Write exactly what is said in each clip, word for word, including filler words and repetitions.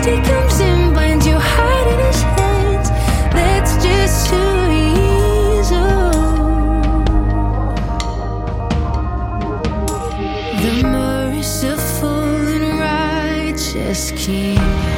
Christ, he comes in, binds your heart in his hands. That's just who he is. Oh, the merciful and righteous King.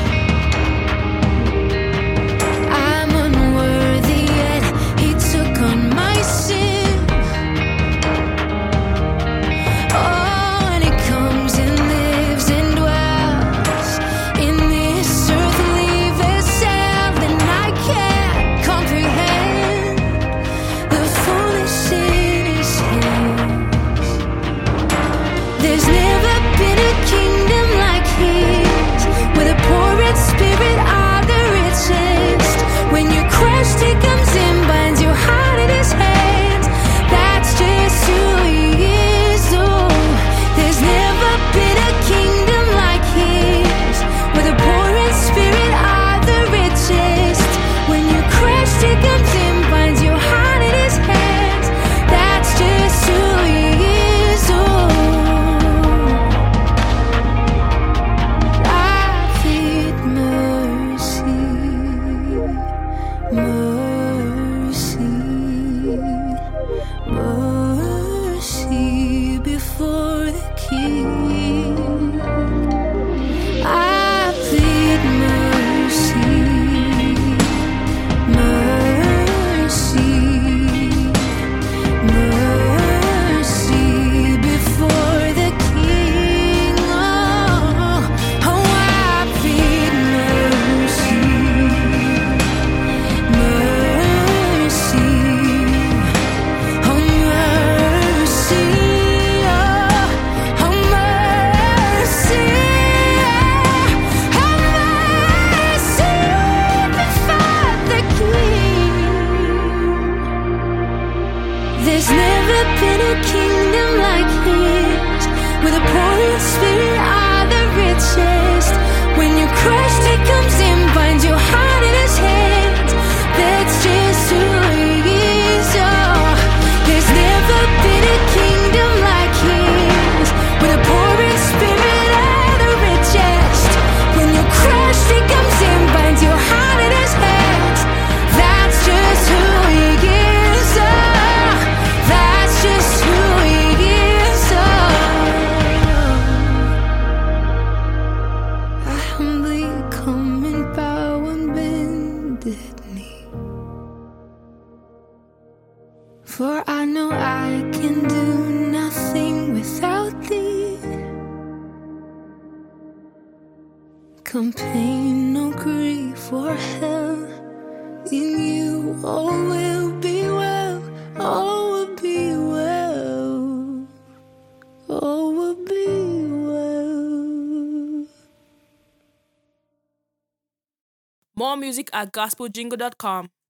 Mercy before the King. I plead mercy, mercy, mercy before the King. Oh, oh, I plead mercy, mercy. There's never been a kingdom like his, where the poor in spirit are the richest. When you Christ, he comes in, binds your heart in his hands. That's just who he is. Oh, there's never been a kingdom like his, where the poor in spirit are the richest. When you Christ, he comes in, binds your heart in his hands. That's just who he is. Oh, just who he is. Oh, I humbly come and bow on bended knee, for I know I can do nothing without thee. Come pain, no grief or hell, in you all will be well. All will be well. All will be well. More music at gospel jingle dot com.